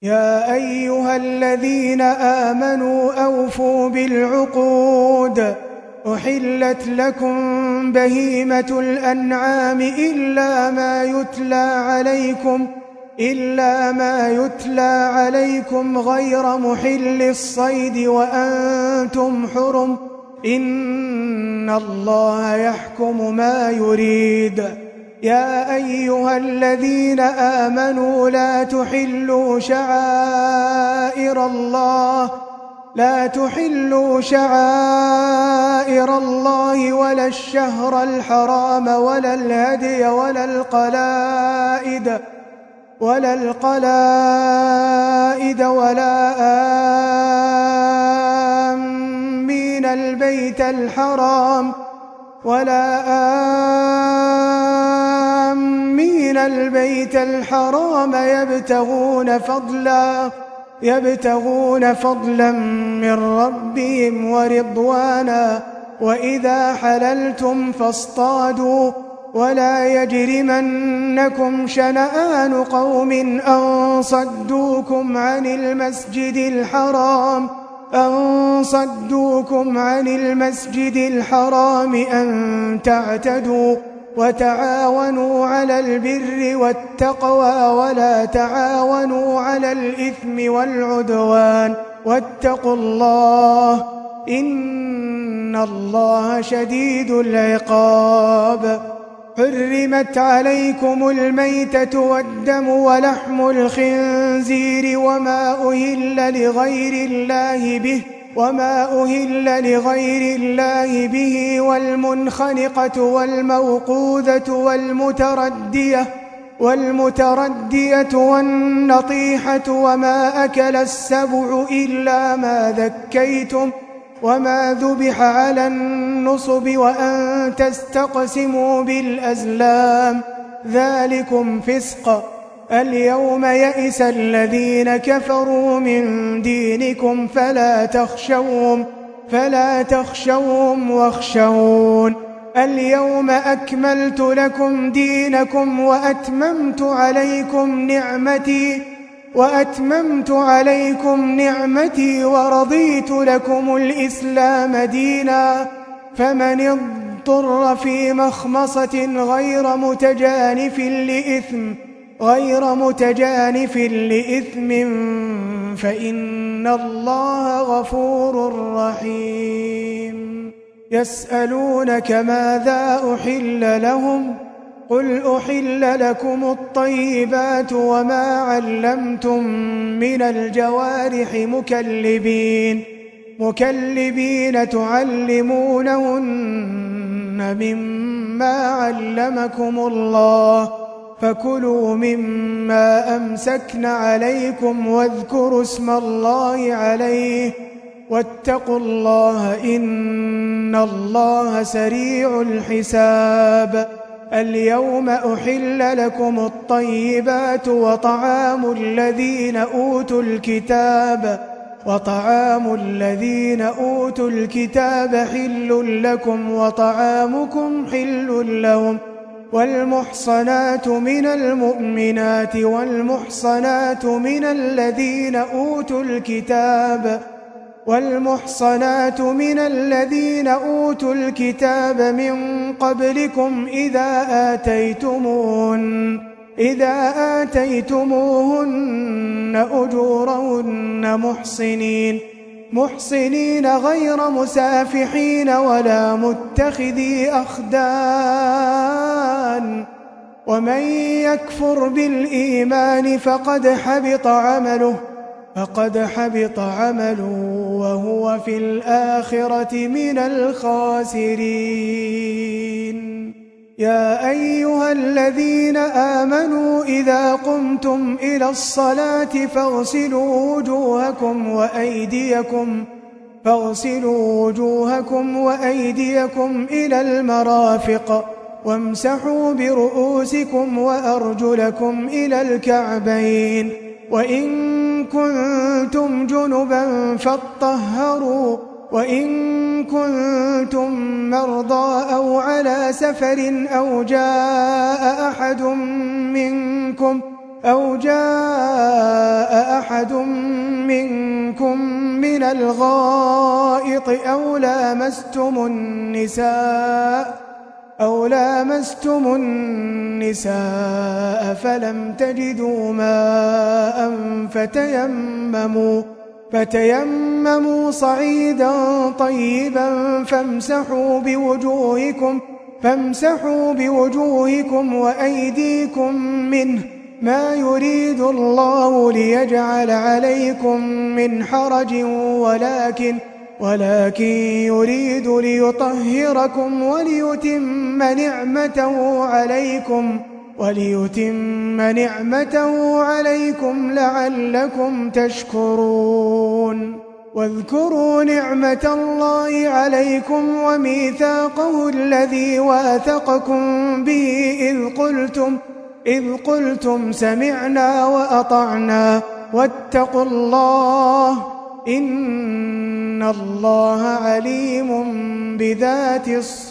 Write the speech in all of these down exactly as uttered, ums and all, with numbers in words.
يا أيها الذين آمنوا أوفوا بالعقود أحلت لكم بهيمة الأنعام إلا ما يتلى عليكم إلا ما يتلى عليكم غير محل الصيد وأنتم حرم إن الله يحكم ما يريد. يا أيها الذين آمنوا لا تحلوا شعائر الله لا تحلوا شعائر الله ولا الشهر الحرام ولا الهدي ولا القلائد ولا القلائد ولا آمين البيت الحرام ولا آمين البيت الحرام يبتغون فضلا يبتغون فضلا من ربهم ورضوانا وإذا حللتم فاصطادوا ولا يجرمنكم شنآن قوم أن صدوكم عن المسجد الحرام أن صدوكم عن المسجد الحرام أن تعتدوا وتعاونوا على البر والتقوى ولا تعاونوا على الإثم والعدوان واتقوا الله إن الله شديد العقاب. حرمت عليكم الميتة والدم ولحم الخنزير وما أهل لغير الله به وما أهل لغير الله به والمنخنقة والموقوذة والمتردية والمتردية والنطيحة وما أكل السبع إلا ما ذكيتم وما ذبح على النصب وأن تستقسموا بالأزلام ذلكم فسق. اليوم يئس الذين كفروا من دينكم فلا تخشوهم فلا تخشوهم واخشون. اليوم أكملت لكم دينكم وأتممت عليكم نعمتي وأتممت عليكم نعمتي ورضيت لكم الإسلام دينا. فمن اضطر في مخمصة غير متجانف لإثم غير متجانف لإثم فإن الله غفور رحيم. يسألونك ماذا أحل لهم قل أحل لكم الطيبات وما علمتم من الجوارح مكلبين مكلبين تعلمونهن مما علمكم الله فكلوا مما أمسكن عليكم واذكروا اسم الله عليه واتقوا الله إن الله سريع الحساب. اليوم أحل لكم الطيبات وطعام الذين أوتوا الكتاب وطعام الذين أوتوا الكتاب حل لكم وطعامكم حل لهم والمحصنات من المؤمنات والمحصنات من الذين أوتوا الكتاب والمحصنات من الذين أوتوا الكتاب من قبلكم إذا آتيتموهن إذا آتيتموهن أجورهن محصنين محصنين غير مسافحين ولا متخذي أخدان ومن يكفر بالإيمان فقد حبط عمله فقد حبط عمله وهو في الآخرة من الخاسرين. يا أيها الذين آمنوا إذا قمتم إلى الصلاة فاغسلوا وجوهكم وأيديكم فاغسلوا وجوهكم وأيديكم إلى المرافق وامسحوا برؤوسكم وأرجلكم إلى الكعبين وإن كنتم جنبا فاطهروا وإن كنتم مرضى أو على سفر أو جاء أحد منكم أو جاء أحد منكم من الغائط أو لامستم النساء أو لامستم النساء فلم تجدوا ماء فتيمموا فتيمموا صعيدا طيبا فامسحوا بوجوهكم فامسحوا بوجوهكم وأيديكم منه ما يريد الله ليجعل عليكم من حرج ولكن ولكن يريد ليطهركم وليتم نعمته عليكم وليتم نعمته عليكم لعلكم تشكرون واذكروا نعمة الله عليكم وميثاقه الذي واثقكم به إذ قلتم إذ قلتم سمعنا وأطعنا واتقوا الله إن الله عليم بذات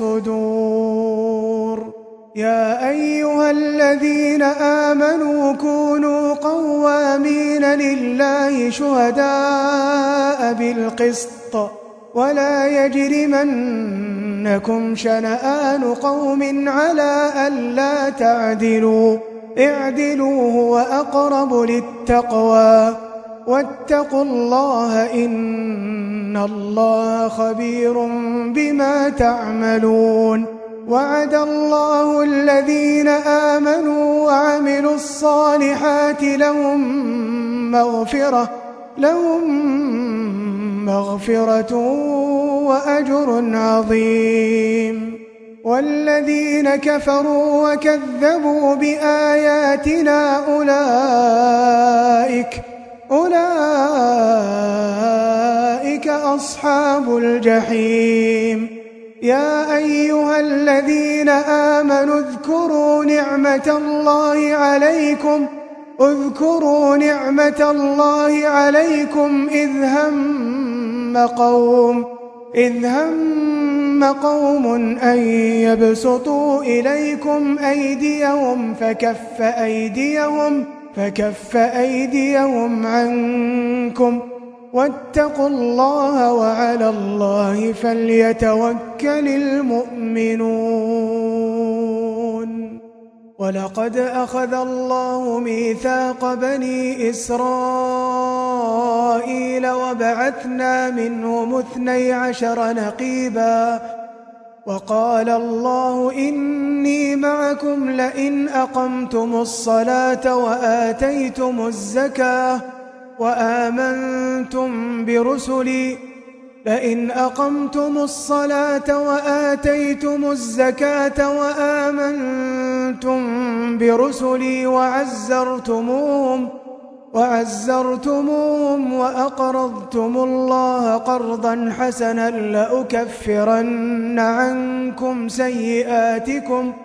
الصدور يا أيها الذين آمنوا كونوا قوامين لله شهداء بالقسط ولا يجرمنكم شنآن قوم على ألا تعدلوا اعدلوا هو أقرب للتقوى واتقوا الله إن الله خبير بما تعملون وعد الله الذين آمنوا وعملوا الصالحات لهم مغفرة لهم مغفرة وأجر عظيم والذين كفروا وكذبوا بآياتنا أولئك أولئك أصحاب الجحيم يا أيها الذين آمنوا اذكروا نعمة الله عليكم اذكروا نعمة الله عليكم إذ هم قوم إذ هم قوم أن يبسطوا إليكم أيديهم فكف أيديهم فكف أيديهم عنكم واتقوا الله وعلى الله فليتوكل المؤمنون ولقد أخذ الله ميثاق بني إسرائيل وبعثنا منهم اثني عشر نقيبا وقال الله إني معكم لئن أقمتم الصلاة وآتيتم الزكاة وآمنتم برسلي لئن أقمتم الصلاة وآتيتم الزكاة وآمنتم برسلي وعزرتموهم وعزرتموهم وأقرضتم الله قرضا حسنا لأكفرن عنكم سيئاتكم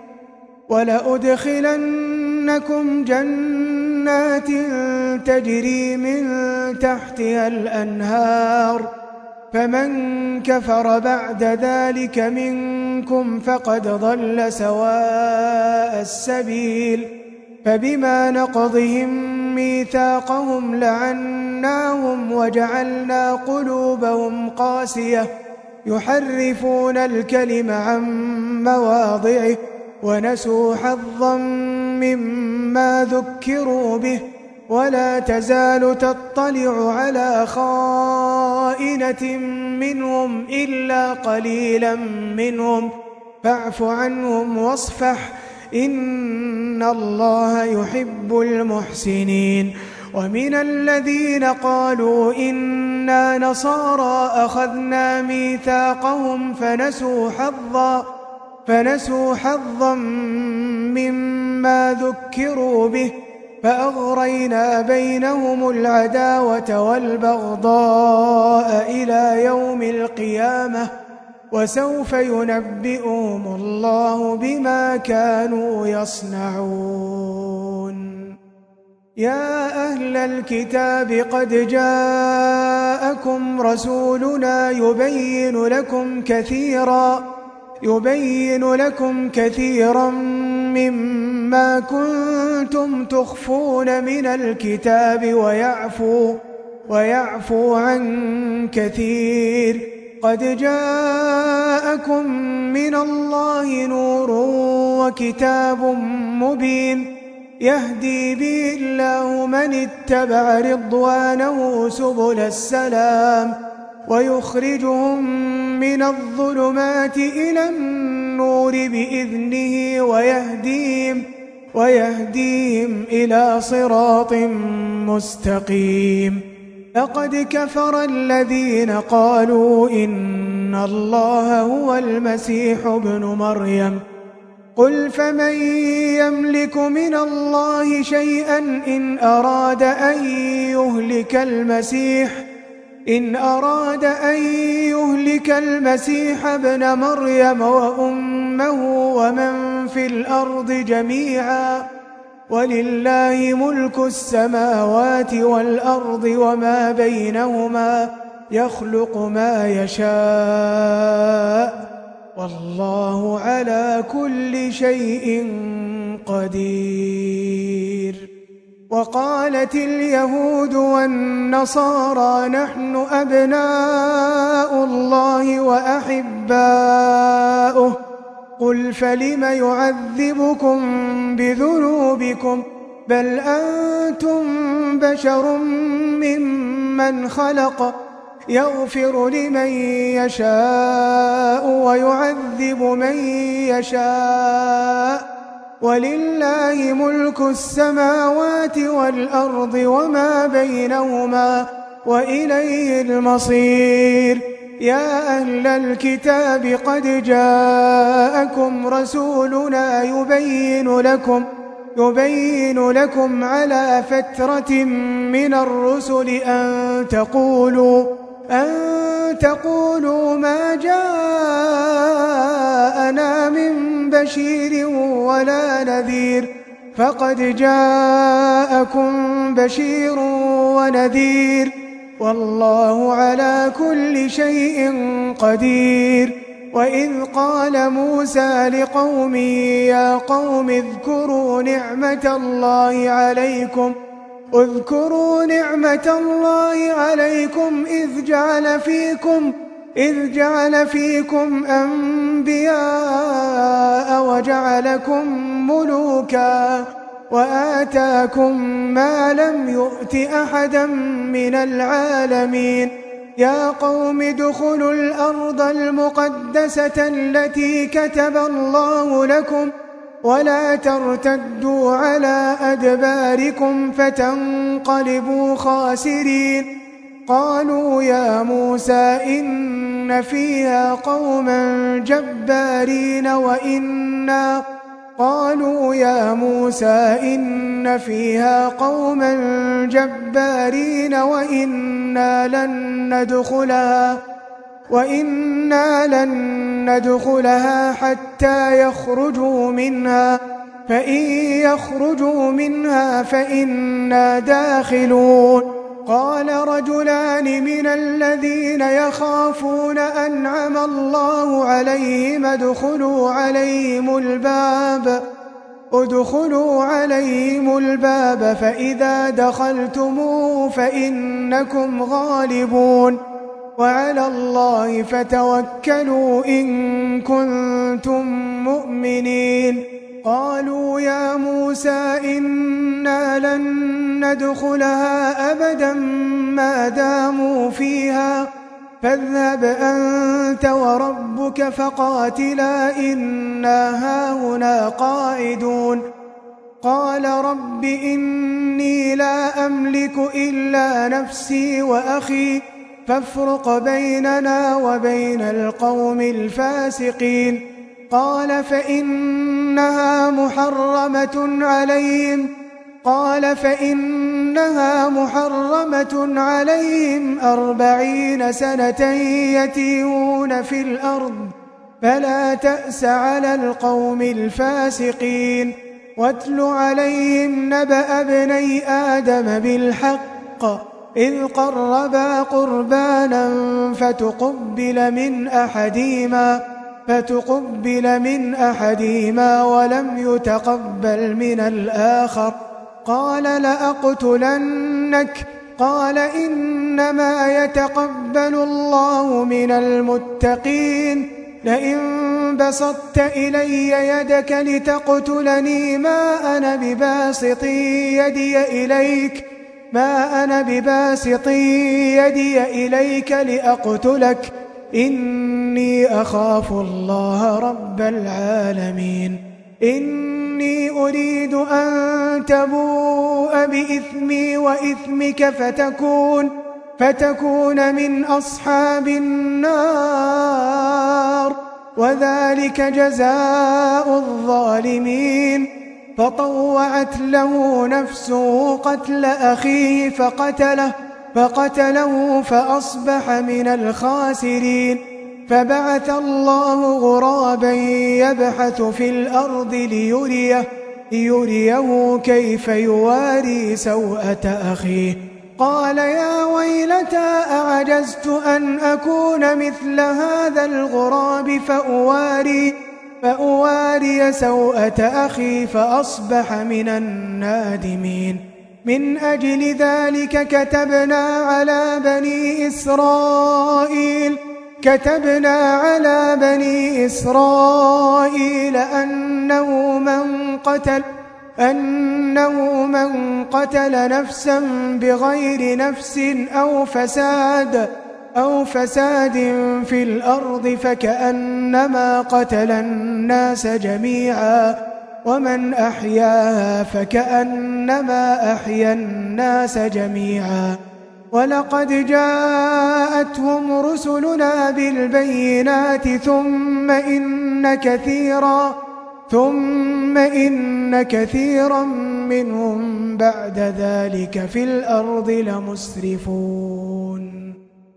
ولأدخلنكم جنات تجري من تحتها الأنهار فمن كفر بعد ذلك منكم فقد ضل سواء السبيل فبما نقضهم ميثاقهم لعناهم وجعلنا قلوبهم قاسية يحرفون الكلم عن مواضعه ونسوا حظا مما ذكروا به ولا تزال تطلع على خائنة منهم إلا قليلا منهم فاعف عنهم واصفح إن الله يحب المحسنين ومن الذين قالوا إنا نصارى أخذنا ميثاقهم فنسوا حظا فنسوا حظا مما ذكروا به فأغرينا بينهم العداوة والبغضاء إلى يوم القيامة وسوف ينبئهم الله بما كانوا يصنعون يا أهل الكتاب قد جاءكم رسولنا يبين لكم كثيرا يبين لكم كثيرا مما كنتم تخفون من الكتاب ويعفو, ويعفو عن كثير. قد جاءكم من الله نور وكتاب مبين يهدي به الله من اتبع رضوانه سبل السلام ويخرجهم من الظلمات إلى النور بإذنه ويهديهم, ويهديهم إلى صراط مستقيم. لقد كفر الذين قالوا إن الله هو المسيح ابن مريم قل فمن يملك من الله شيئا إن أراد أن يهلك المسيح إن أراد أن يهلك المسيح ابن مريم وأمه ومن في الأرض جميعا ولله ملك السماوات والأرض وما بينهما يخلق ما يشاء والله على كل شيء قدير. وقالت اليهود والنصارى نحن أبناء الله وأحباؤه قل فلم يعذبكم بذنوبكم بل أنتم بشر ممن خلق يغفر لمن يشاء ويعذب من يشاء ولله ملك السماوات والأرض وما بينهما وإليه المصير. يا أهل الكتاب قد جاءكم رسولنا يبين لكم يبين لكم على فترة من الرسل أن تقولوا أن تقولوا ما جاءنا من بشير ولا نذير فقد جاءكم بشير ونذير والله على كل شيء قدير. وإذ قال موسى لقومه يا قوم اذكروا نعمة الله عليكم اذكروا نعمة الله عليكم إذ جعل فيكم إذ جعل فيكم أنبياء وجعلكم ملوكا وآتاكم ما لم يؤت أحدا من العالمين. يا قوم ادخلوا الأرض المقدسة التي كتب الله لكم ولا ترتدوا على أدباركم فتنقلبوا خاسرين. قالوا يا موسى إن فيها قوما جبارين وإنا قالوا يا موسى إن فيها قوما جبارين وإنا لن ندخلها وإنا لن ندخلها حتى يخرجوا منها فإن يخرجوا منها فإنا داخلون. قال رجلان من الذين يخافون أنعم الله عليهم ادخلوا عليهم الباب ادخلوا عليهم الباب فإذا دخلتموه فإنكم غالبون وعلى الله فتوكلوا إن كنتم مؤمنين. قالوا يا موسى إنا لن ندخلها أبدا ما داموا فيها فاذهب أنت وربك فقاتلا إنا هاهنا قاعدون. قال رب إني لا أملك إلا نفسي وأخي فافرق بيننا وبين القوم الفاسقين. قال فإنها محرمة عليهم قال فإنها محرمة عليهم أربعين سنة يتيهون في الأرض فلا تأس على القوم الفاسقين. واتل عليهم نبأ ابني آدم بالحق إذ قربا قربانا فتقبل من أحدهما فتقبل من أحدهما ولم يتقبل من الآخر قال لأقتلنك قال إنما يتقبل الله من المتقين لئن بسطت إلي يدك لتقتلني ما أنا بباسط يدي إليك ما أنا بباسط يدي إليك لأقتلك إني أخاف الله رب العالمين إني أريد أن تبوء بإثمي وإثمك فتكون فتكون من أصحاب النار وذلك جزاء الظالمين فطوعت له نفسه قتل أخيه فقتله فقتله فأصبح من الخاسرين فبعث الله غرابا يبحث في الأرض ليريه, ليريه كيف يواري سوءة أخيه قال يا ويلتى أعجزت أن أكون مثل هذا الغراب فأواري, فأواري سوءة أخي فأصبح من النادمين من أجل ذلك كتبنا على بني إسرائيل كتبنا على بني إسرائيل أنه من قتل أنه من قتل نفسا بغير نفس أو فساد أو فساد في الأرض فكأنما قتل الناس جميعا ومن أحياها فكأنما أحيا الناس جميعا ولقد جاءتهم رسلنا بالبينات ثم إن كثيرا ثم إن كثيرا منهم بعد ذلك في الأرض لمسرفون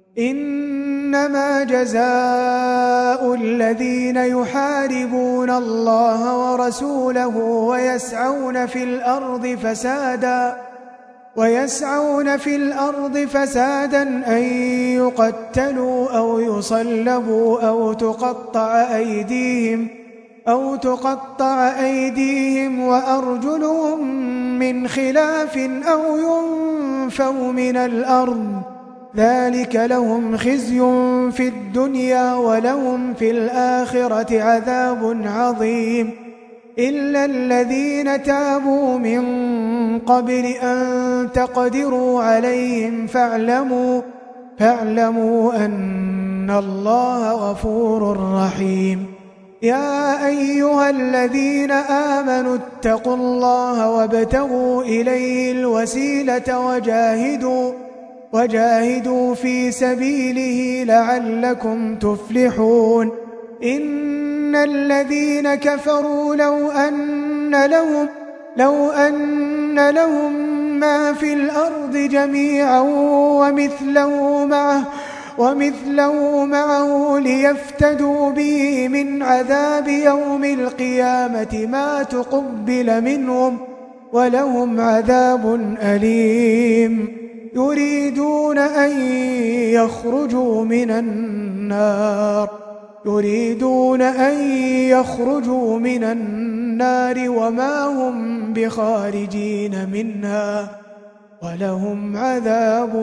إنما جزاء الذين يحاربون الله ورسوله ويسعون في الأرض فسادا ويسعون في الأرض فسادا أن يقتلوا أو يصلبوا أو تقطع أيديهم أو تقطع أيديهم وأرجلهم من خلاف أو ينفوا من الأرض ذلك لهم خزي في الدنيا ولهم في الآخرة عذاب عظيم إلا الذين تابوا من قبل أن تقدروا عليهم فاعلموا, فاعلموا أن الله غفور رحيم يا أيها الذين آمنوا اتقوا الله وابتغوا إليه الوسيلة وجاهدوا وجاهدوا في سبيله لعلكم تفلحون إن الذين كفروا لو أن لهم لو أن لهم ما في الأرض جميعا ومثله معه ومثله معه ليفتدوا به من عذاب يوم القيامة ما تقبل منهم ولهم عذاب أليم يريدون أن يخرجوا من النار يريدون أن يخرجوا من النار وما هم بخارجين منها ولهم عذاب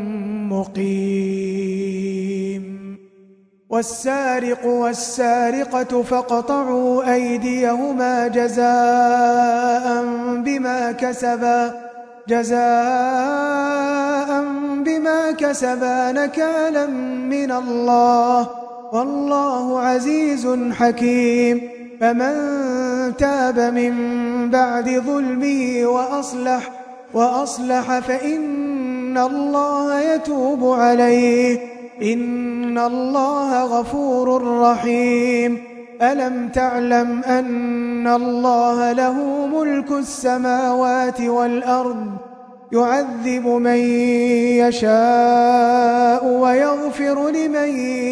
مقيم والسارق والسارقة فاقطعوا أيديهما جزاء بما كسبا جزاء بما كسبا نكالا من الله والله عزيز حكيم فمن تاب من بعد ظلمه وأصلح وأصلح فإن الله يتوب عليه إن الله غفور رحيم ألم تعلم أن الله له ملك السماوات والأرض يعذب من يشاء ويغفر لمن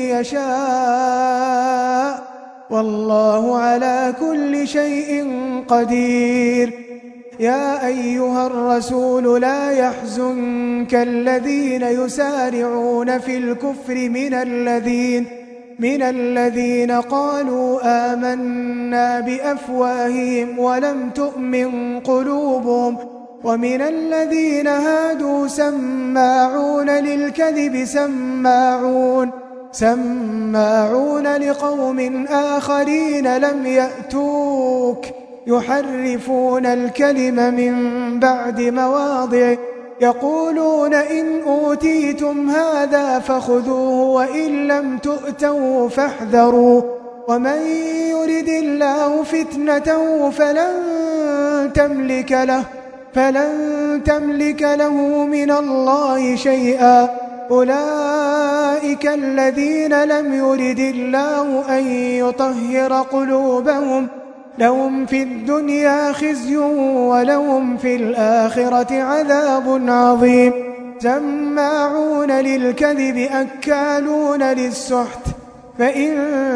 يشاء والله على كل شيء قدير يا أيها الرسول لا يحزنك الذين يسارعون في الكفر من الذين من الذين قالوا آمنا بأفواههم ولم تؤمن قلوبهم ومن الذين هادوا سماعون للكذب سماعون سماعون لقوم آخرين لم يأتوك يحرفون الكلم من بعد مواضعه يقولون إن أوتيتم هذا فخذوه وإن لم تؤتوا فاحذروا ومن يرد الله فتنته فلن تملك له فلن تملك له من الله شيئا أولئك الذين لم يرد الله أن يطهر قلوبهم لهم في الدنيا خزي ولهم في الآخرة عذاب عظيم سماعون للكذب أكالون للسحت فإن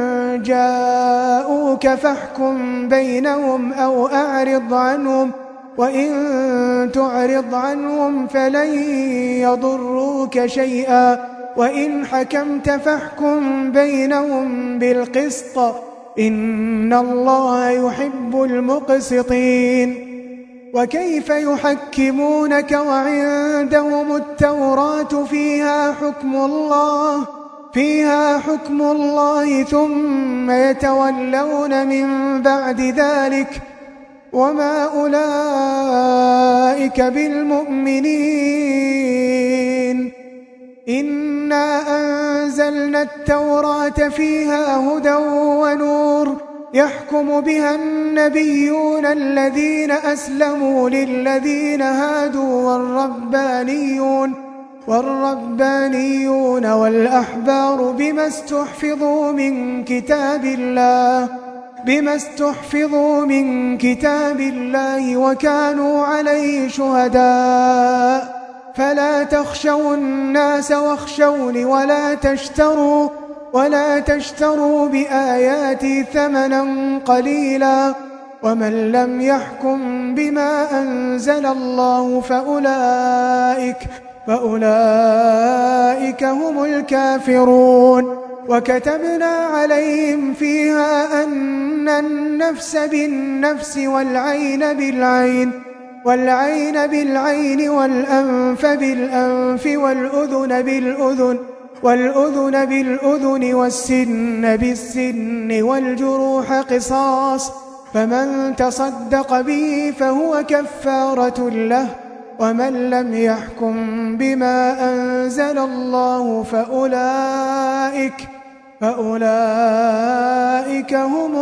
جاءوك فاحكم بينهم أو أعرض عنهم وإن تعرض عنهم فلن يضروك شيئا وإن حكمت فاحكم بينهم بالقسط إن الله يحب المقسطين وكيف يحكمونك وعندهم التوراة فيها حكم الله فيها حكم الله ثم يتولون من بعد ذلك وما أولئك بالمؤمنين إنا أنزلنا التوراة فيها هدى ونور يحكم بها النبيون الذين أسلموا للذين هادوا والربانيون والربانيون والأحبار بما استحفظوا من كتاب الله بما استحفظوا من كتاب الله وكانوا عليه شهداء فلا تخشوا الناس واخشوني ولا تشتروا ولا تشتروا بآياتي ثمنا قليلا ومن لم يحكم بما أنزل الله فأولئك فأولئك هم الكافرون وكتبنا عليهم فيها أن النفس بالنفس والعين بالعين والعين بالعين والأنف بالأنف والأذن بالأذن والأذن بالأذن والسن بالسن والجروح قصاص فمن تصدق به فهو كفارة له ومن لم يحكم بما أنزل الله فأولئك فأولئك هم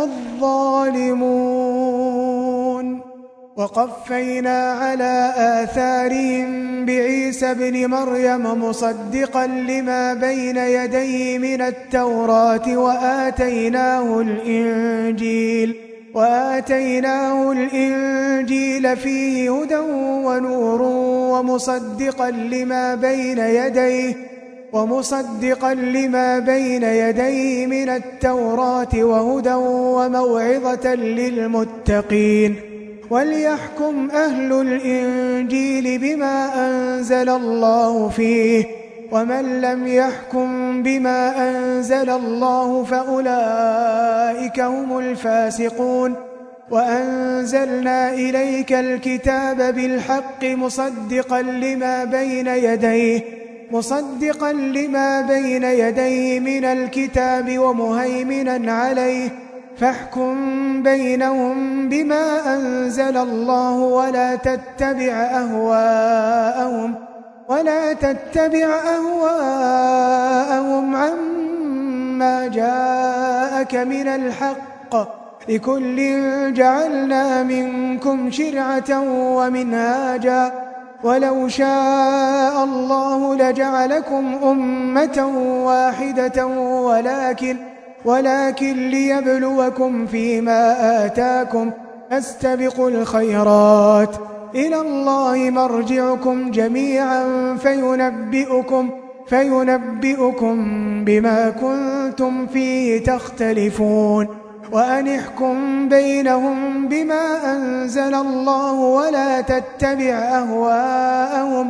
الظالمون وقفينا على آثارهم بعيسى ابن مريم مصدقا لما بين يديه من التوراة وآتيناه الإنجيل وآتيناه الإنجيل فيه هدى ونور ومصدقا لما بين يديه ومصدقا لما بين يديه من التوراة وهدى وموعظة للمتقين وليحكم أهل الإنجيل بما أنزل الله فيه ومن لم يحكم بما أنزل الله فأولئك هم الفاسقون وأنزلنا إليك الكتاب بالحق مصدقا لما بين يديه مصدقا لما بين يديه من الكتاب ومهيمنا عليه فاحكم بينهم بما أنزل الله ولا تتبع أهواءهم ولا تتبع أهواءهم عما جاءك من الحق لكل جعلنا منكم شرعة ومنهاجا ولو شاء الله لجعلكم أمة واحدة ولكن ولكن ليبلوكم فيما آتاكم فاستبقوا الخيرات إلى الله مرجعكم جميعا فينبئكم فينبئكم بما كنتم فيه تختلفون وأن احكم بينهم بما أنزل الله ولا تتبع أهواءهم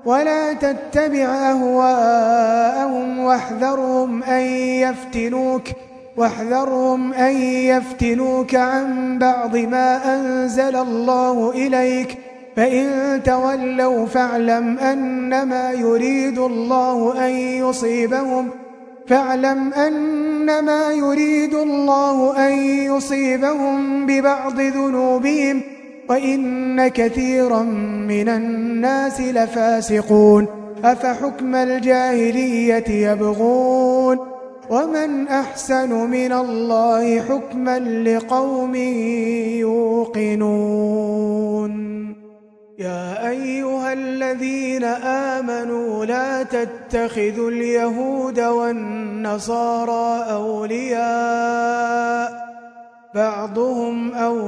ولا تتبع أهواءهم واحذرهم أن يفتنوك واحذرهم أن يفتنوك عن بعض ما أنزل الله إليك فإن تولوا فاعلم أنما يريد الله أن يصيبهم فاعلم أنما يريد الله أن يصيبهم ببعض ذنوبهم وإن كثيرا من الناس لفاسقون أفحكم الجاهلية يبغون ومن أحسن من الله حكما لقوم يوقنون يا أيها الذين آمنوا لا تتخذوا اليهود والنصارى أولياء بعضهم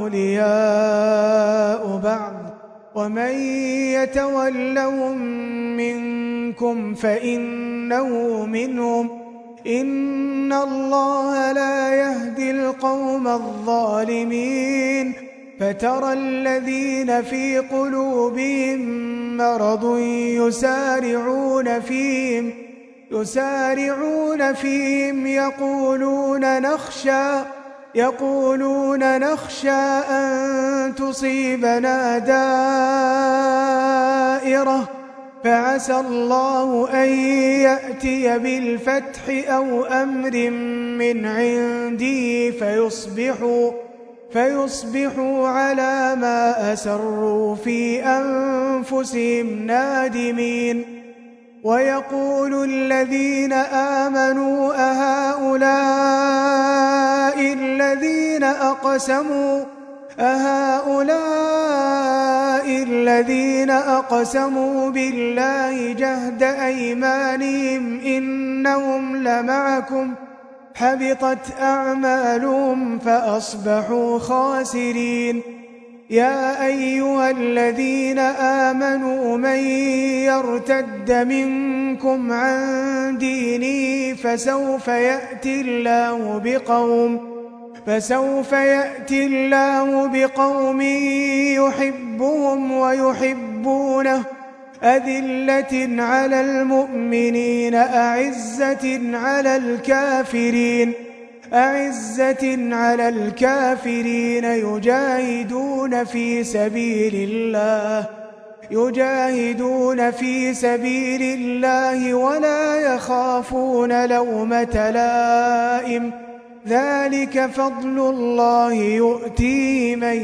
أولياء بعض ومن يتولهم منكم فإنه منهم إن الله لا يهدي القوم الظالمين فترى الذين في قلوبهم مرض يسارعون فيهم يسارعون فيهم يقولون نخشى يقولون نخشى أن تصيبنا دائرة فعسى الله أن يأتي بالفتح أو أمر من عنده فيصبحوا فيصبحوا على ما أسروا في أنفسهم نادمين ويقول الذين آمنوا أهؤلاء الذين أقسموا أهؤلاء الذين أقسموا بالله جهد أيمانهم إنهم لمعكم حبطت أعمالهم فأصبحوا خاسرين يا أيها الذين آمنوا من يرتد منكم عن دينه فسوف يأتي الله بقوم فسوف يأتي الله بقوم يحبهم ويحبونه أذلة على المؤمنين أعزة على الكافرين أعزة على الكافرين يجاهدون في سبيل الله يجاهدون في سبيل الله ولا يخافون لومة لائم ذلك فضل الله يؤتيه من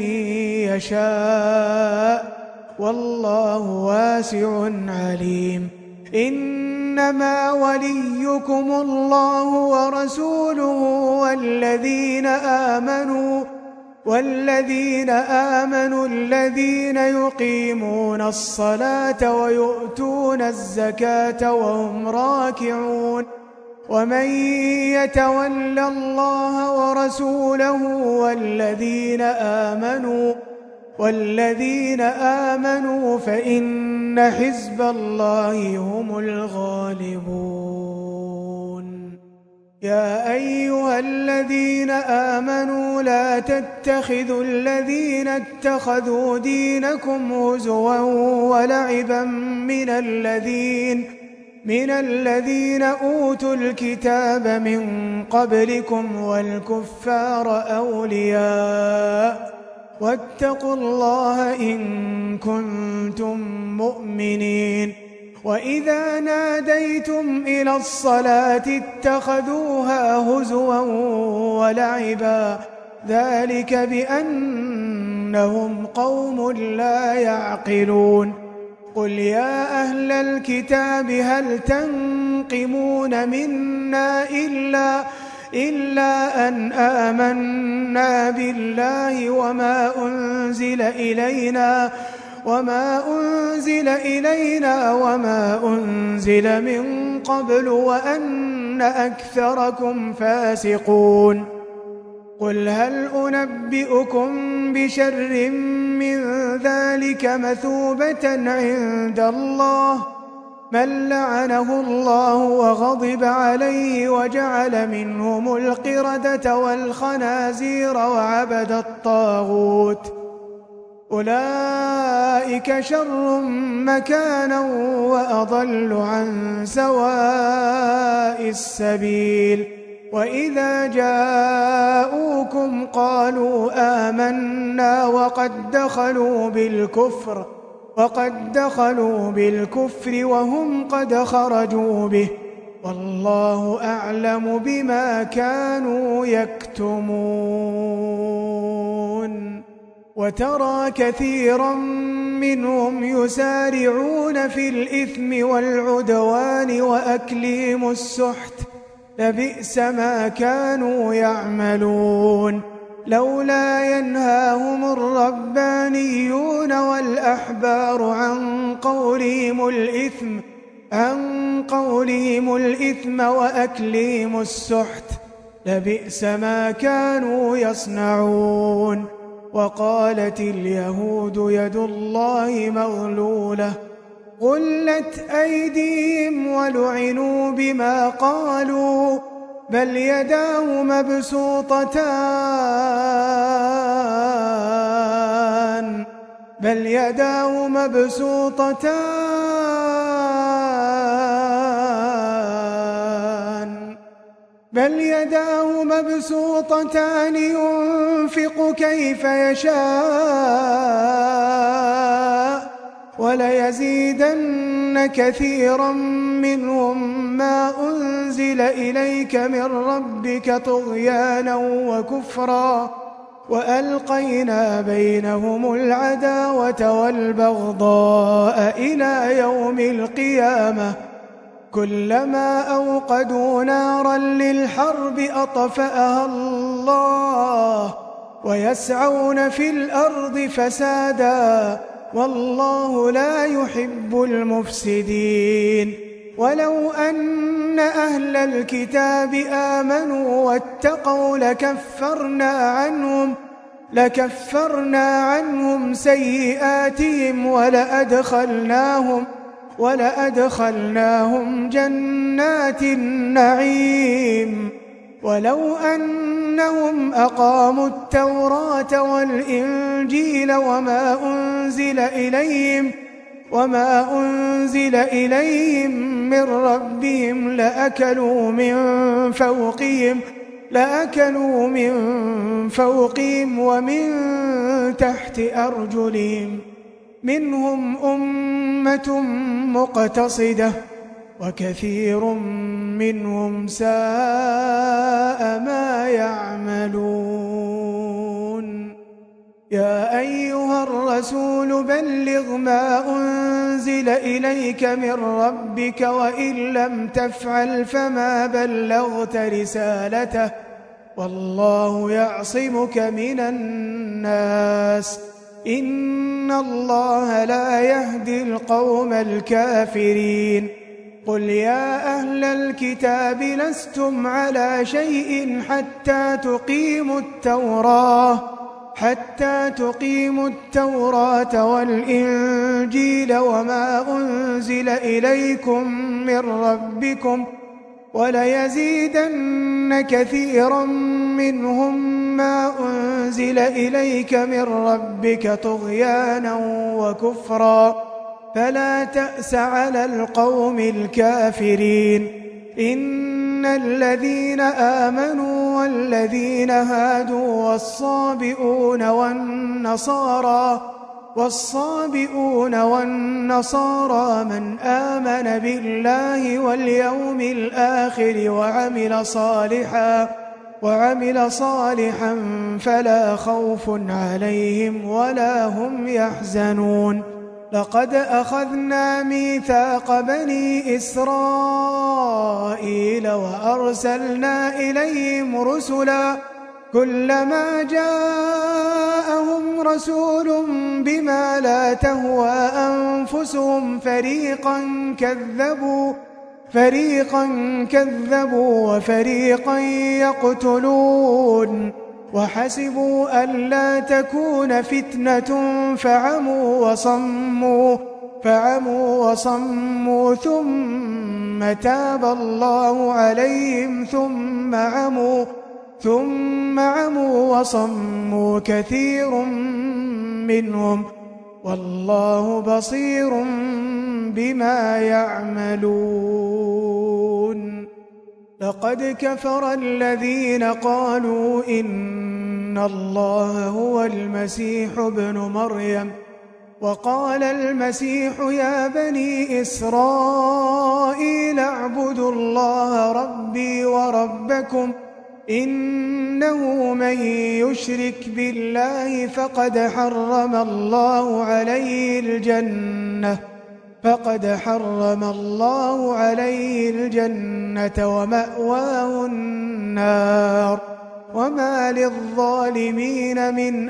يشاء والله واسع عليم إنما وليكم الله ورسوله والذين آمنوا والذين آمنوا الذين يقيمون الصلاة ويؤتون الزكاة وهم راكعون ومن يتول الله ورسوله والذين آمنوا والذين آمنوا فإن حزب الله هم الغالبون يا أيها الذين آمنوا لا تتخذوا الذين اتخذوا دينكم هزوا ولعبا من الذين من الذين أوتوا الكتاب من قبلكم والكفار أولياء واتقوا الله إن كنتم مؤمنين وإذا ناديتم إلى الصلاة اتخذوها هزوا ولعبا ذلك بأنهم قوم لا يعقلون قل يا أهل الكتاب هل تنقمون منا إلا إلا أن آمنا بالله وما أنزل إلينا وما أنزل إلينا وما أنزل من قبل وأن أكثركم فاسقون قل هل أنبئكم بشر من ذلك مثوبة عند الله من لعنه الله وغضب عليه وجعل منهم القردة والخنازير وعبد الطاغوت أولئك شر مكانا وأضل عن سواء السبيل وإذا جاءوكم قالوا آمنا وقد دخلوا بالكفر وقد دخلوا بالكفر وهم قد خرجوا به والله أعلم بما كانوا يكتمون وترى كثيرا منهم يسارعون في الإثم والعدوان وأكلهم السحت لبئس ما كانوا يعملون لولا ينهاهم الربانيون والأحبار عن قولهم الإثم عن قولهم الإثم وأكلهم السحت لبئس ما كانوا يصنعون وقالت اليهود يد الله مغلولة غلت أيديهم ولعنوا بما قالوا بل يداه مبسوطتان بل يداه مبسوطتان بل يداه مبسوطتان ينفق كيف يشاء وليزيدن كثيرا منهم ما أنزل إليك من ربك طغيانا وكفرا وألقينا بينهم العداوة والبغضاء إلى يوم القيامة كلما أوقدوا نارا للحرب أطفأها الله ويسعون في الأرض فسادا والله لا يحب المفسدين ولو أن أهل الكتاب آمنوا واتقوا لكفرنا عنهم لكفرنا عنهم سيئاتهم ولأدخلناهم ولأدخلناهم جنات النعيم ولو أنهم أقاموا التوراة والإنجيل وما أنزل إليهم وما أنزل إليهم من ربهم لأكلوا من فوقهم لأكلوا من فوقهم ومن تحت أرجلهم منهم أمة مقتصدة وكثير منهم ساء ما يعملون يا أيها الرسول بلغ ما أنزل إليك من ربك وإن لم تفعل فما بلغت رسالته والله يعصمك من الناس إن الله لا يهدي القوم الكافرين قل يا أهل الكتاب لستم على شيء حتى تقيموا التوراة حتى تقيموا التوراة والإنجيل وما أنزل إليكم من ربكم وليزيدن كثيرا منهم ما أنزل إليك من ربك طغيانا وكفرا فلا تأس على القوم الكافرين إن الذين آمنوا والذين هادوا والصابئون والنصارى والصابئون والنصارى من آمن بالله واليوم الآخر وعمل صالحا وعمل صالحا فلا خوف عليهم ولا هم يحزنون لقد أخذنا ميثاق بني إسرائيل وأرسلنا إليهم رسلا كلما جاءهم رسول بما لا تهوى أنفسهم فريقا كذبوا فريقا كذبوا وفريقا يقتلون وحسبوا ألا تكون فتنة فعموا وصموا فعموا وصموا ثم تاب الله عليهم ثم عموا ثم عموا وصموا كثير منهم والله بصير بما يعملون. لقد كفر الذين قالوا إن الله هو المسيح ابن مريم وقال المسيح يا بني إسرائيل اعبدوا الله ربي وربكم إنه من يشرك بالله فقد حرم الله عليه الجنة فقد حرم الله عليه الجنة ومأواه النار وما للظالمين من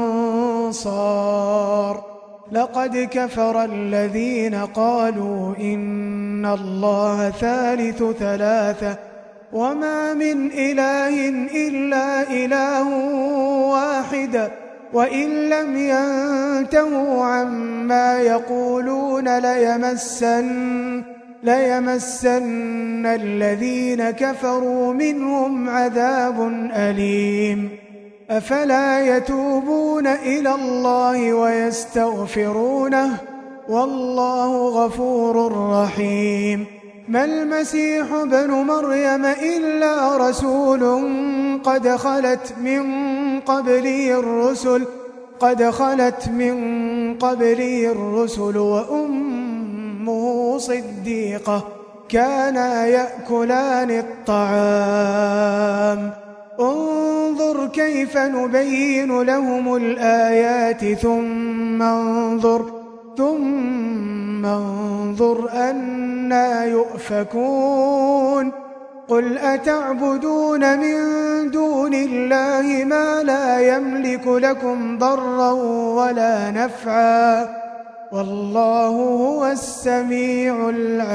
أنصار. لقد كفر الذين قالوا إن الله ثالث ثلاثة وما من إله إلا إله واحد وإن لم ينتهوا عما يقولون ليمسن, ليمسن الذين كفروا منهم عذاب أليم. أفلا يتوبون إلى الله ويستغفرونه والله غفور رحيم. ما المسيح ابن مريم إلا رسول قد خلت من قبله الرسل قد خلت من قبله الرسل وأمه صديقة كانا يأكلان الطعام. انظر كيف نبين لهم الآيات ثم انظر ثم انظر أنى يؤفكون. قل أتعبدون من دون الله ما لا يملك لكم ضرا ولا نفعا والله هو السميع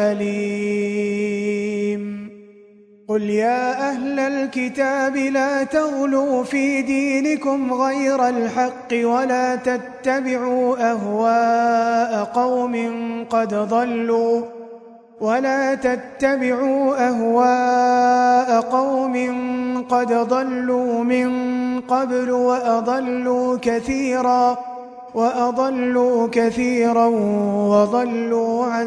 العليم. قل يا أهل الكتاب لا تغلوا في دينكم غير الحق ولا تتبعوا أهواء قوم قد ضلوا ولا تتبعوا أهواء قوم قد ضلوا من قبل وأضلوا كثيرا وأضلوا كثيرا وضلوا عن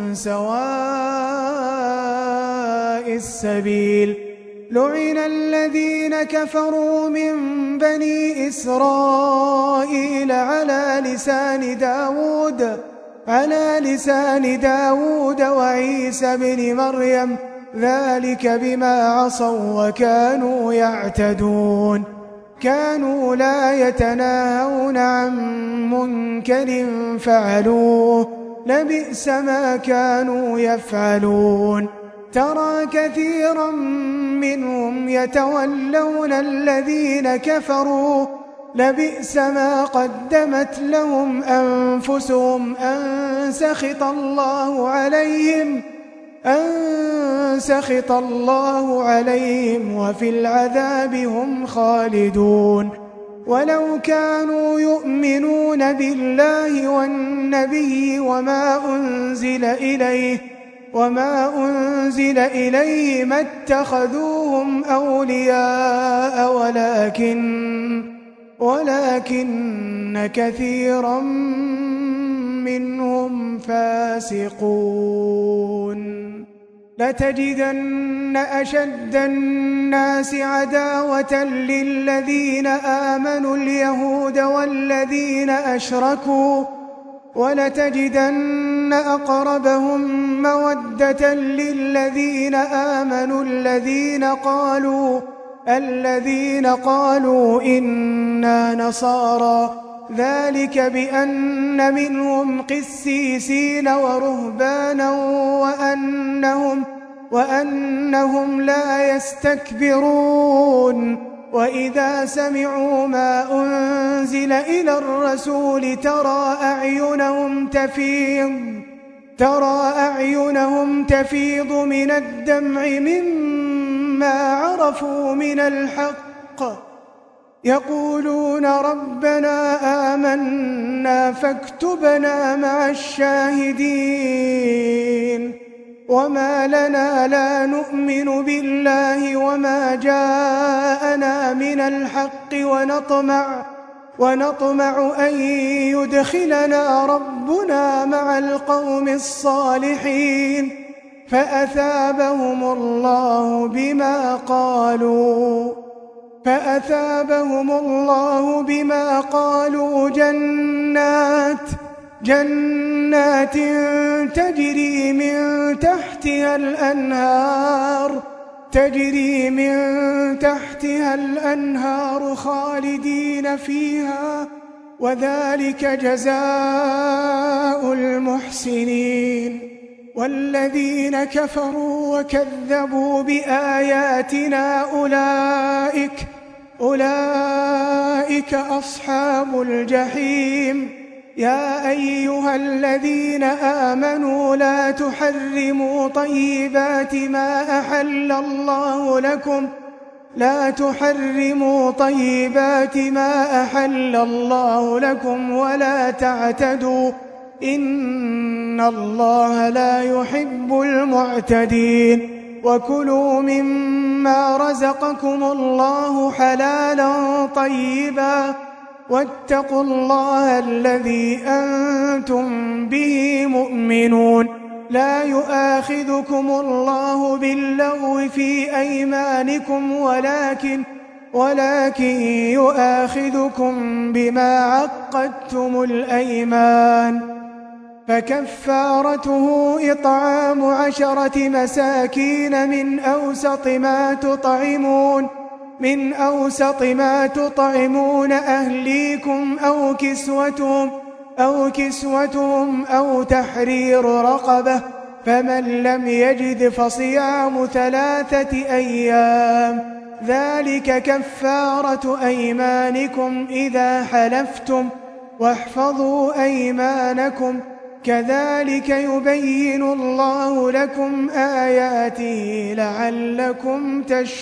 سواء السبيل. لعن الذين كفروا من بني إسرائيل على لسان داود على لسان داود وعيسى بن مريم ذلك بما عصوا وكانوا يعتدون. كانوا لا يتناهون عن منكر فعلوه لبئس ما كانوا يفعلون. ترى كثيرا منهم يتولون الذين كفروا لبئس ما قدمت لهم أنفسهم أن سخط الله عليهم أن سخط الله عليهم وفي العذاب هم خالدون. ولو كانوا يؤمنون بالله والنبي وما أنزل إليه وما أنزل إليه ما اتخذوهم أولياء ولكن ولكن كثيرا منهم فاسقون. لتجدن أشد الناس عداوة للذين آمنوا اليهود والذين أشركوا ولتجدن أقربهم مودة للذين آمنوا الذين قالوا الذين قالوا إنا نصارى ذلك بأن منهم قسيسين ورهبانا وأنهم, وأنهم لا يستكبرون. وإذا سمعوا ما أنزل إلى الرسول ترى أعينهم تفيض ترى أعينهم تفيض من الدمع مما عرفوا من الحق يقولون ربنا آمنا فاكتبنا مع الشاهدين. وما لنا لا نؤمن بالله وما جاءنا من الحق ونطمع ونطمع أن يدخلنا ربنا مع القوم الصالحين فأثابهم الله بما قالوا فأثابهم الله بما قالوا جنات جنات تجري من تحتها الأنهار تجري من تحتها الأنهار خالدين فيها وذلك جزاء المحسنين. والذين كفروا وكذبوا بآياتنا أولئك أولئك أصحاب الجحيم. يا أيها الذين آمنوا لا تحرموا طيبات ما أحل الله لكم لا تحرموا طيبات ما أحل الله لكم ولا تعتدوا إن الله لا يحب المعتدين. وكلوا مما رزقكم الله حلالا طيبا واتقوا الله الذي أنتم به مؤمنون. لا يؤاخذكم الله باللغو في أيمانكم ولكن ولكن يؤاخذكم بما عقدتم الأيمان فكفارته إطعام عشرة مساكين من أوسط ما تطعمون من أوسط ما تطعمون أهليكم أو كسوتهم أو كسوتهم أو تحرير رقبة فمن لم يجد فصيام ثلاثة أيام ذلك كفارة أيمانكم إذا حلفتم واحفظوا أيمانكم كذلك يبين الله لكم آياته لعلكم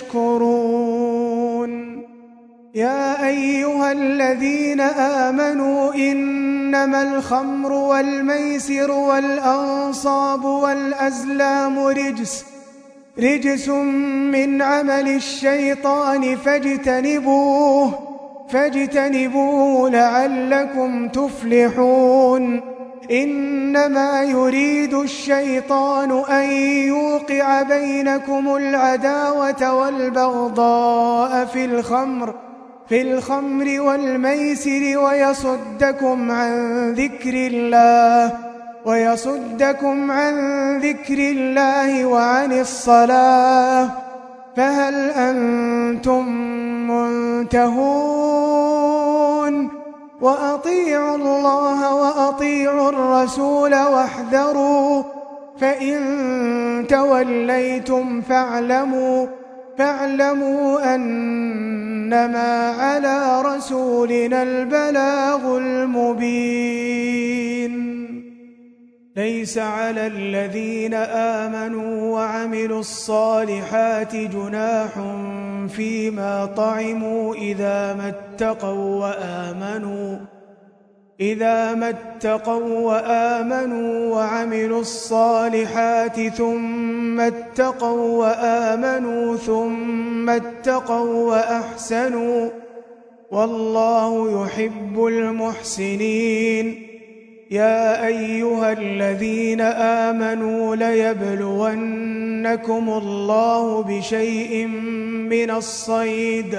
تشكرون. يا أيها الذين آمنوا إنما الخمر والميسر والأنصاب والأزلام رجس رجس من عمل الشيطان فاجتنبوه فاجتنبوه لعلكم تفلحون. إنما يريد الشيطان أن يوقع بينكم العداوة والبغضاء في الخمر في الخمر والميسر ويصدكم عن ذكر الله ويصدكم عن ذكر الله وعن الصلاة فهل أنتم منتهون؟ وأطيعوا الله وأطيعوا الرسول واحذروا فإن توليتم فاعلموا فاعلموا أنما على رسولنا البلاغ المبين. ليس على الذين آمنوا وعملوا الصالحات جناح فيما طعموا إذا ما اتقوا وآمنوا إذا ما اتقوا وآمنوا وعملوا الصالحات ثم اتقوا وآمنوا ثم اتقوا وأحسنوا والله يحب المحسنين. يا أيها الذين آمنوا ليبلونكم الله بشيء من الصيد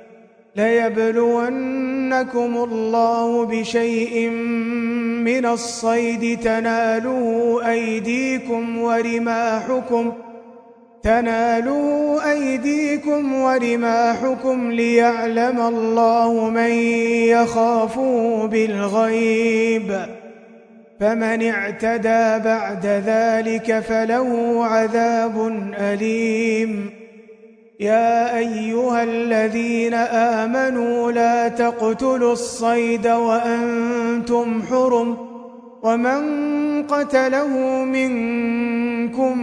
ليبلونكم الله بشيء من الصيد تناله أيديكم ورماحكم تناله أيديكم ورماحكم ليعلم الله من يخافه بالغيب فمن اعتدى بعد ذلك فله عذاب أليم. يا أيها الذين آمنوا لا تقتلوا الصيد وأنتم حرم ومن قتله منكم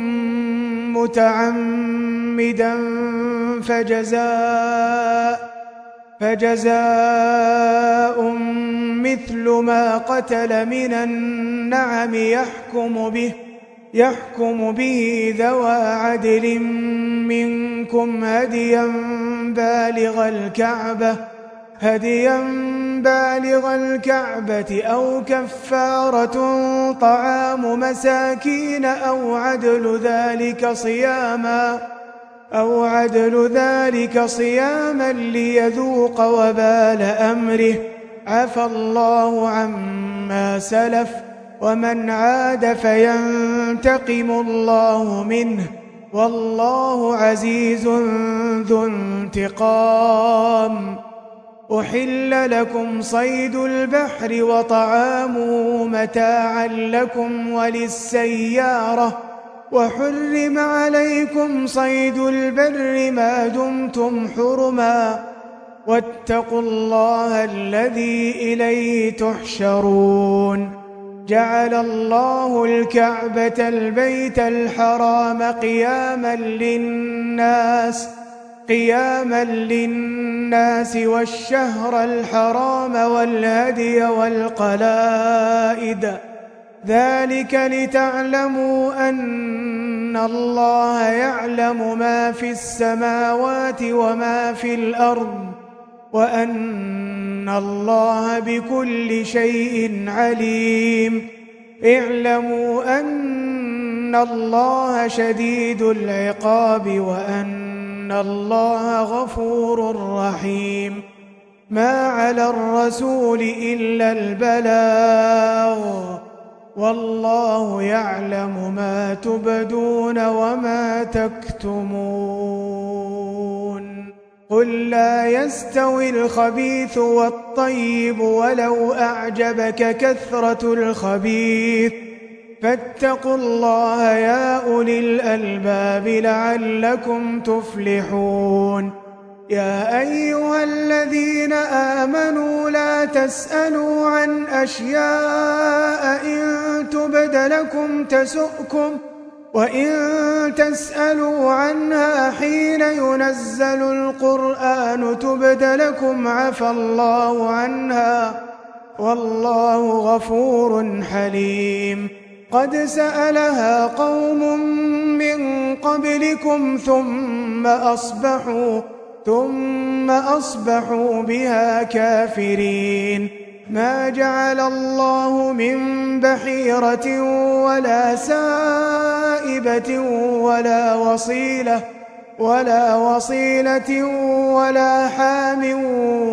متعمدا فجزاء فجزاء مثل ما قتل من النعم يحكم به يحكم به ذوى عدل منكم هديا بالغ الكعبة هديا بالغ الكعبة أو كفارة طعام مساكين أو عدل ذلك صياما أو عدل ذلك صياما ليذوق وبال أمره. عفى الله عما سلف ومن عاد فينتقم الله منه والله عزيز ذو انتقام. أحل لكم صيد البحر وطعامه متاعا لكم وللسيارة وحرم عليكم صيد البر ما دمتم حرما واتقوا الله الذي إليه تحشرون. جعل الله الكعبة البيت الحرام قياما للناس قياما للناس والشهر الحرام والهدي والقلائد ذلك لتعلموا أن الله يعلم ما في السماوات وما في الأرض وأن الله بكل شيء عليم. اعلموا أن الله شديد العقاب وأن الله غفور رحيم. ما على الرسول إلا البلاغ والله يعلم ما تبدون وما تكتمون. قل لا يستوي الخبيث والطيب ولو أعجبك كثرة الخبيث فاتقوا الله يا أولي الألباب لعلكم تفلحون. يا أيها الذين آمنوا لا تسألوا عن أشياء إن تبد لكم تسؤكم وإن تسألوا عنها حين ينزل القرآن تبد لكم عفى الله عنها والله غفور حليم. قد سألها قوم من قبلكم ثم أصبحوا ثم أصبحوا بها كافرين. ما جعل الله من بحيرة ولا سائبة ولا وصيلة ولا وصيلة ولا حام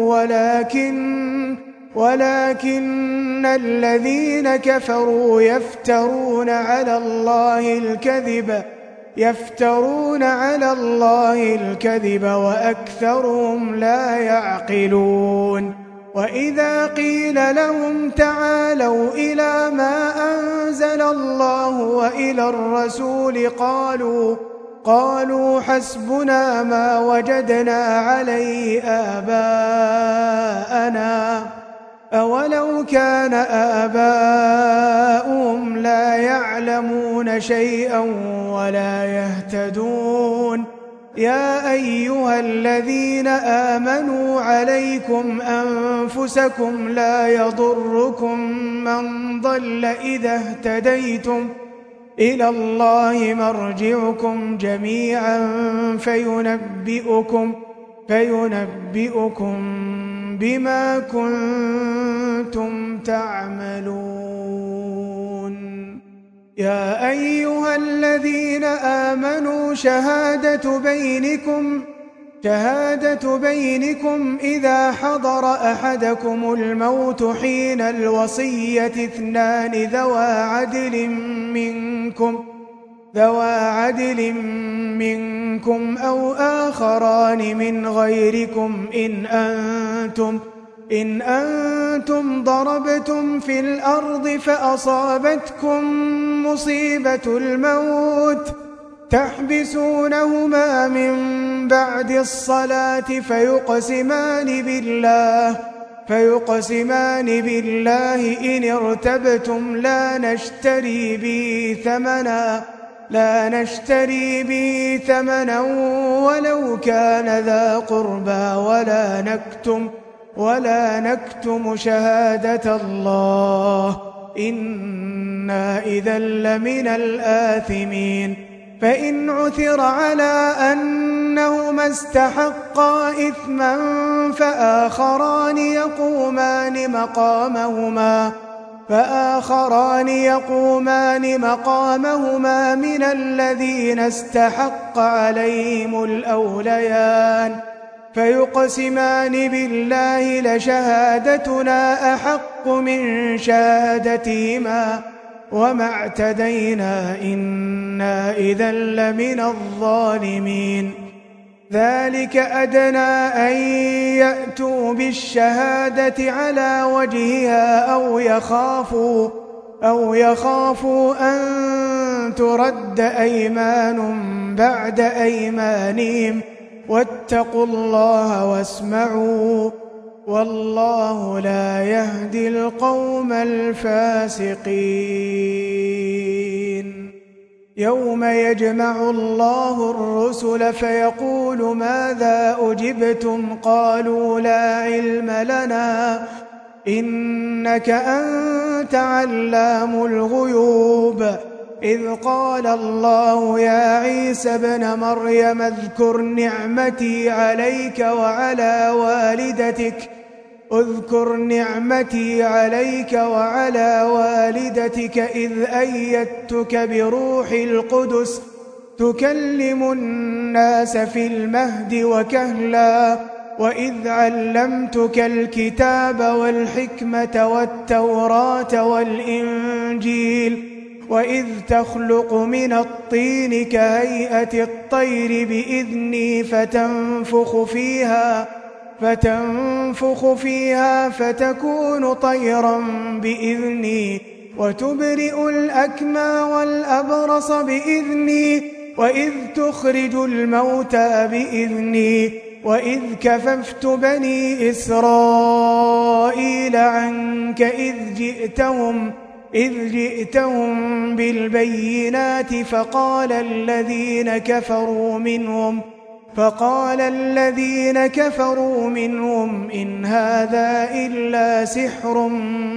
ولكن ولكن الذين كفروا يفترون على الله الكذب يفترون على الله الكذب وأكثرهم لا يعقلون. وإذا قيل لهم تعالوا إلى ما أنزل الله وإلى الرسول قالوا قالوا حسبنا ما وجدنا عليه آباءنا أولو كان آباؤهم لا يعلمون شيئا ولا يهتدون. يا أيها الذين آمنوا عليكم أنفسكم لا يضركم من ضل إذا اهتديتم إلى الله مرجعكم جميعا فينبئكم فينبئكم بما كنتم تعملون. يا أيها الذين آمنوا شهادة بينكم شهادة بينكم إذا حضر أحدكم الموت حين الوصية اثنان ذوى عدل منكم ذوى عدل منكم أو آخران من غيركم إن أنتم إن أنتم ضربتم في الأرض فأصابتكم مصيبة الموت تحبسونهما من بعد الصلاة فيقسمان بالله فيقسمان بالله إن ارتبتم لا نشتري به ثمنا لا نشتري به ثمنا ولو كان ذا قربى ولا نكتم ولا نكتم شهادة الله إنا إذا لمن الآثمين. فإن عثر على أن أنهما استحقا إثما فآخران يقومان مقامهما فآخران يقومان مقامهما من الذين استحق عليهم الأوليان فيقسمان بالله لشهادتنا أحق من شهادتهما وما اعتدينا إنا إذا لمن الظالمين ذلك أدنى أن يأتوا بالشهادة على وجهها أو يخافوا أو يخافوا أن ترد أيمان بعد أيمانهم واتقوا الله واسمعوا والله لا يهدي القوم الفاسقين يوم يجمع الله الرسل فيقول ماذا أجبتم قالوا لا علم لنا إنك أنت علام الغيوب إذ قال الله يا عيسى ابن مريم اذكر نعمتي عليك وعلى والدتك اذكر نعمتي عليك وعلى والدتك إذ أيدتك بروح القدس تكلم الناس في المهد وكهلا وإذ علمتك الكتاب والحكمة والتوراة والإنجيل وإذ تخلق من الطين كهيئة الطير بإذني فتنفخ فيها فتنفخ فيها فتكون طيرا بإذني وتبرئ الأكمى والأبرص بإذني وإذ تخرج الموتى بإذني وإذ كففت بني إسرائيل عنك إذ جئتهم إذ جئتهم بالبينات فقال الذين كفروا منهم فقال الذين كفروا منهم إن هذا إلا سحر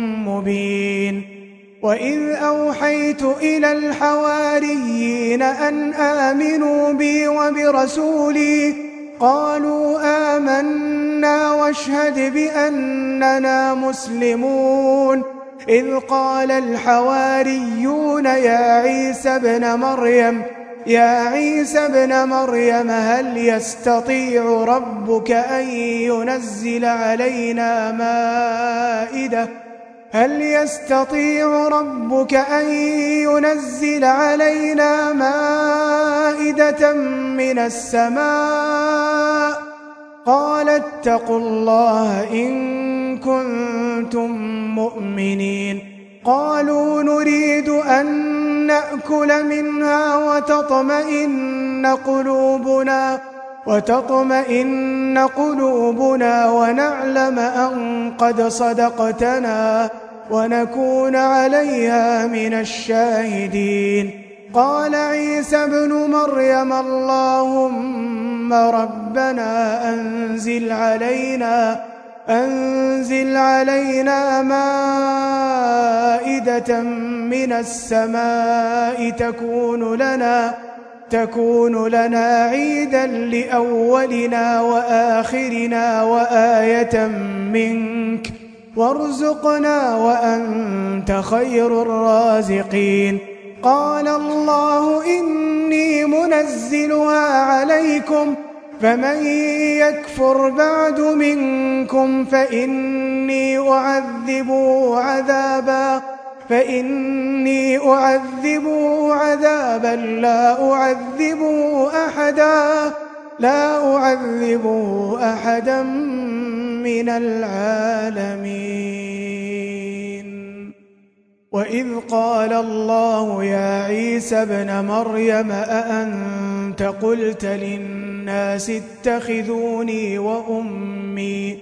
مبين وإذ أوحيت إلى الحواريين أن آمنوا بي وبرسولي قالوا آمنا واشهد بأننا مسلمون إذ قال الحواريون يا عيسى ابن مريم يا عيسى ابن مريم هل يستطيع ربك أن ينزل علينا مائدة هل يستطيع ربك أن ينزل علينا مائدة من السماء قال اتقوا الله إن كنتم مؤمنين قالوا نريد أن نأكل منها وتطمئن قلوبنا وتطمئن قلوبنا ونعلم أن قد صدقتنا ونكون عليها من الشاهدين قال عيسى ابن مريم اللهم ربنا أنزل علينا أنزل علينا مائدة من السماء تكون لنا تكون لنا عيدا لأولنا وآخرنا وآية منك وارزقنا وأنت خير الرازقين قال الله إني منزلها عليكم فمن يكفر بعد منكم فإني أعذبه عذابا فإني أعذبه عذابا لا أعذبه أحدا لا أعذبه أحدا من العالمين وإذ قال الله يا عيسى ابن مريم أأنت قلت للناس اتخذوني وأمي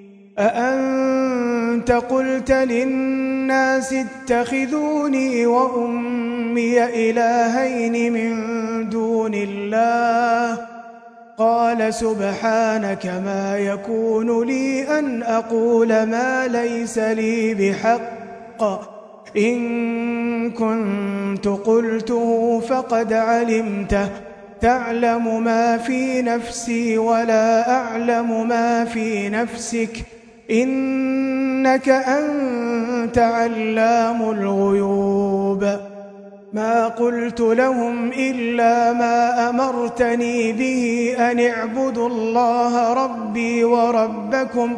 أأنت قلت للناس اتخذوني وأمي إلهين من دون الله قال سبحانك ما يكون لي أن أقول ما ليس لي بحق إن كنت قلته فقد علمته تعلم ما في نفسي ولا أعلم ما في نفسك إنك أنت علام الغيوب ما قلت لهم إلا ما أمرتني به أن اعبدوا الله ربي وربكم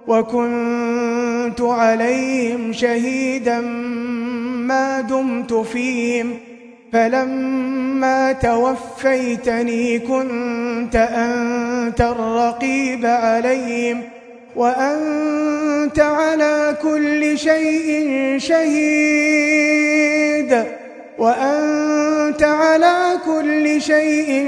وكنت عليهم شهيدا ما دمت فيهم فلما توفيتني كنت أنت الرقيب عليهم وأنت على كل شيء شهيد وأنت على كل شيء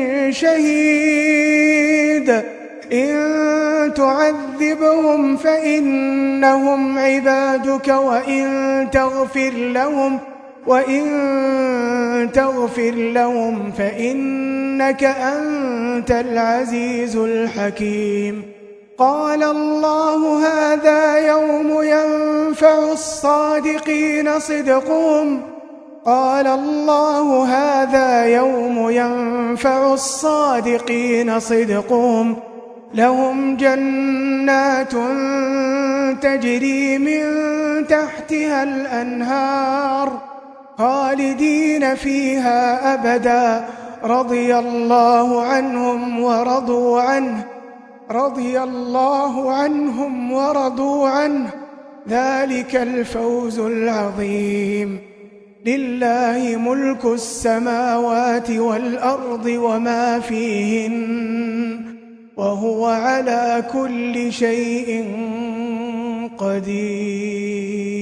شهيد إن تعذبهم فإنهم عبادك وإن تغفر لهم وإن تغفر لهم فإنك أنت العزيز الحكيم قال الله هذا يوم ينفع الصادقين صدقهم قال الله هذا يوم ينفع الصادقين صدقهم لهم جنات تجري من تحتها الأنهار خالدين فيها أبدا رضي الله عنهم ورضوا عنه رضي الله عنهم ورضوا عنه ذلك الفوز العظيم لله ملك السماوات والأرض وما فيهن وهو على كل شيء قدير